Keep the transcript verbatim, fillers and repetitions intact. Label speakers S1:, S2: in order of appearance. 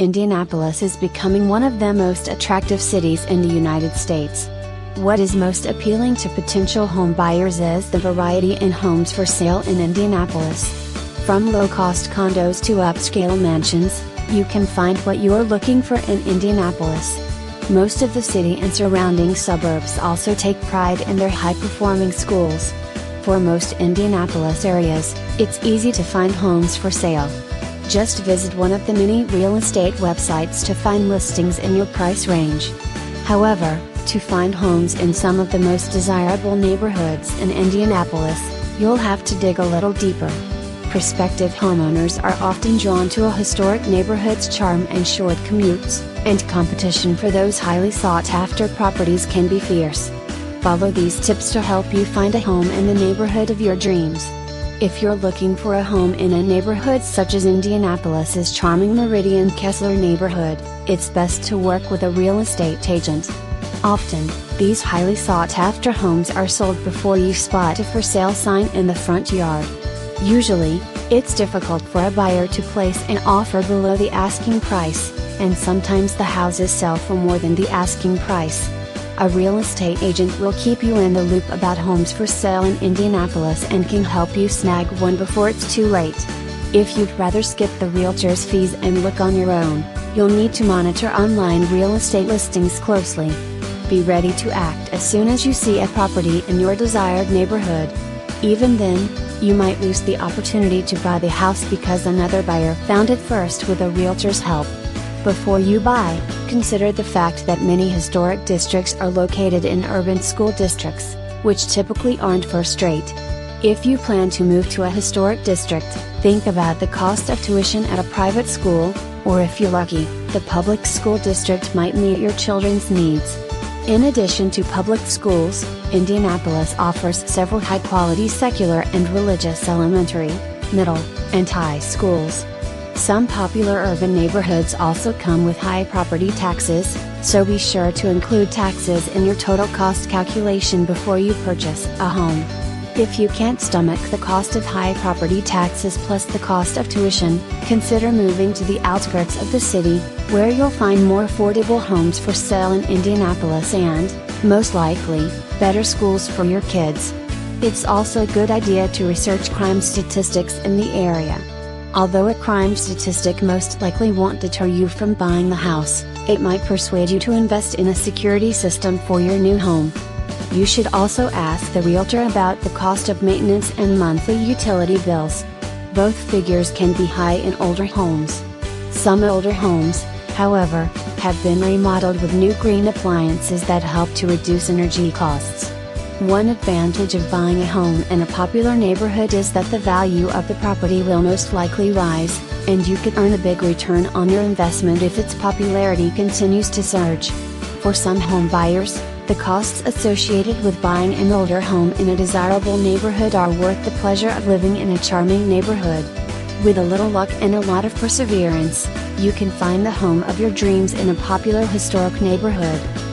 S1: Indianapolis is becoming one of the most attractive cities in the United States. What is most appealing to potential home buyers is the variety in homes for sale in Indianapolis. From low-cost condos to upscale mansions, you can find what you're looking for in Indianapolis. Most of the city and surrounding suburbs also take pride in their high-performing schools. For most Indianapolis areas, it's easy to find homes for sale. Just visit one of the many real estate websites to find listings in your price range. However, to find homes in some of the most desirable neighborhoods in Indianapolis, you'll have to dig a little deeper. Prospective homeowners are often drawn to a historic neighborhood's charm and short commutes, and competition for those highly sought-after properties can be fierce. Follow these tips to help you find a home in the neighborhood of your dreams. If you're looking for a home in a neighborhood such as Indianapolis's charming Meridian Kessler neighborhood, it's best to work with a real estate agent. Often, these highly sought-after homes are sold before you spot a for sale sign in the front yard. Usually, it's difficult for a buyer to place an offer below the asking price, and sometimes the houses sell for more than the asking price. A real estate agent will keep you in the loop about homes for sale in Indianapolis and can help you snag one before it's too late. If you'd rather skip the realtor's fees and look on your own, you'll need to monitor online real estate listings closely. Be ready to act as soon as you see a property in your desired neighborhood. Even then, you might lose the opportunity to buy the house because another buyer found it first with a realtor's help. Before you buy, consider the fact that many historic districts are located in urban school districts, which typically aren't first-rate. If you plan to move to a historic district, think about the cost of tuition at a private school, or if you're lucky, the public school district might meet your children's needs. In addition to public schools, Indianapolis offers several high-quality secular and religious elementary, middle, and high schools. Some popular urban neighborhoods also come with high property taxes, so be sure to include taxes in your total cost calculation before you purchase a home. If you can't stomach the cost of high property taxes plus the cost of tuition, consider moving to the outskirts of the city, where you'll find more affordable homes for sale in Indianapolis and, most likely, better schools for your kids. It's also a good idea to research crime statistics in the area. Although a crime statistic most likely won't deter you from buying the house, it might persuade you to invest in a security system for your new home. You should also ask the realtor about the cost of maintenance and monthly utility bills. Both figures can be high in older homes. Some older homes, however, have been remodeled with new green appliances that help to reduce energy costs. One advantage of buying a home in a popular neighborhood is that the value of the property will most likely rise, and you could earn a big return on your investment if its popularity continues to surge. For some home buyers, the costs associated with buying an older home in a desirable neighborhood are worth the pleasure of living in a charming neighborhood. With a little luck and a lot of perseverance, you can find the home of your dreams in a popular historic neighborhood.